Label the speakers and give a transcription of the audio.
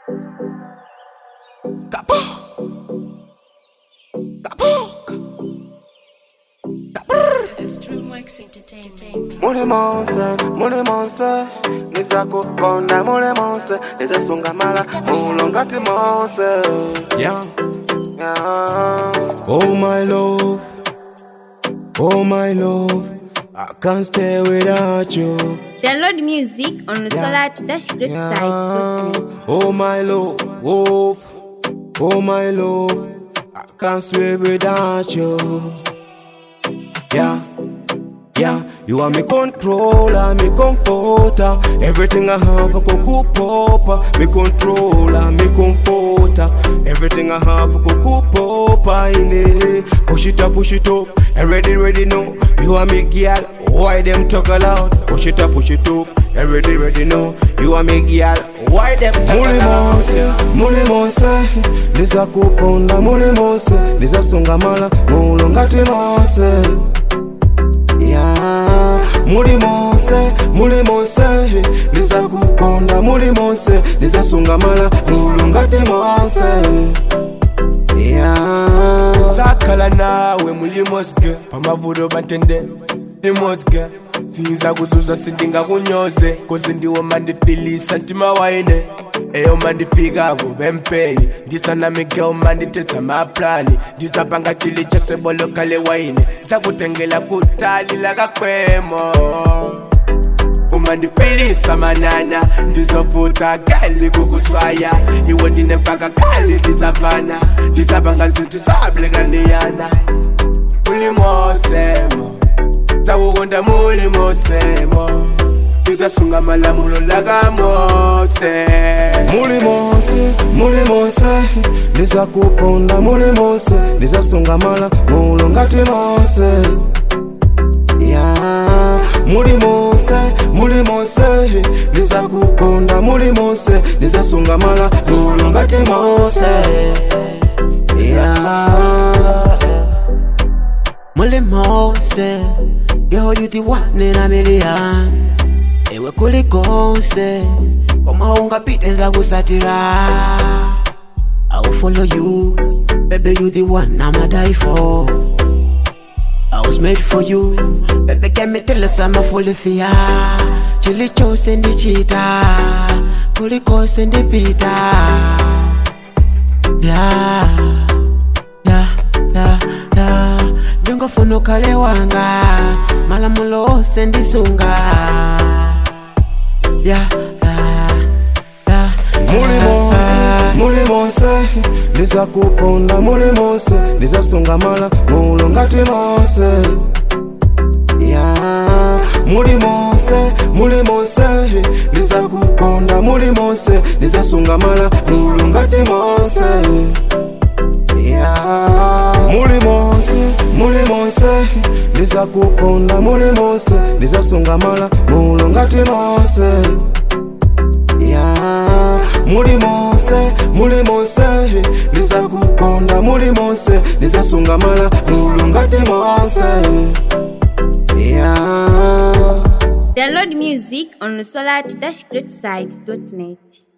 Speaker 1: Mule monse, nizako konda mule monse, nizasunga mala mulongati monse. Yeah. Oh my love, I can't stay without you.
Speaker 2: Download music on the Solar-Great site.
Speaker 1: Oh my love, I can't swim without you. Yeah, you are me controller, me comforter. Everything I have, I go papa. Me controller, me comforter. Everything I have, I go papa. Push it up, and ready know. You are me girl, why them talk aloud? Push it up, and ready know. You are me girl, why them talk aloud? Mule monse, Liza kuponda mule monse, Liza songa mala, mulongati monse. Muli monse, Liza kuponda muli monse, Liza sunga mala, mulongati monse.
Speaker 3: Takala nawe muli mosge, pamavudo bantende, ni mosge. Sinza kuzuza sindinga kunyoze, kozi ndiwo mandifili santima waine. Eyo mandifika bempeni, ndisa na migeo manditeta maplani. Ndisa panga chili chose bolo kale waine, zakutengela kutali laga kwemo. Umandifili samanana, ndizofuta gali kukuswaya. Iwo dine mpaka gali ndizapana, ndizapanga zintu sableganiyana. Muli mosemo, zakukonda muli mosemo. Ndizasunga malamulo laga mose.
Speaker 1: Muli monse, Liza kuponda muli monse, Liza sunga mala, mulongati monse. Muli monse, Liza kuponda muli monse, Liza sunga mala, mulongati monse.
Speaker 4: Mule monse, girl you the one in a million. Ewe kulikose, koma ungapite za kusatira. I will follow you, baby you the one I'ma die for. I was made for you, baby get me tell us I'm a fully fear. Chili chose and the cheetah, kulikose and the pita. Jungo funo kale wanga, malamulo sendi sunga.
Speaker 1: Muli monse, Liza kuponda muli monse, Liza sunga mala, mulongati monse. Muli monse, Liza kuponda muli monse, Liza sunga mala, mulongati monse. Muli monse, Liza kuponda muli monse, Liza sunga mala, mulongati monse. Muli monse, Liza kuponda muli monse, Liza sunga mala, mulongati monse.
Speaker 2: Download music on the Solar-Great site.net.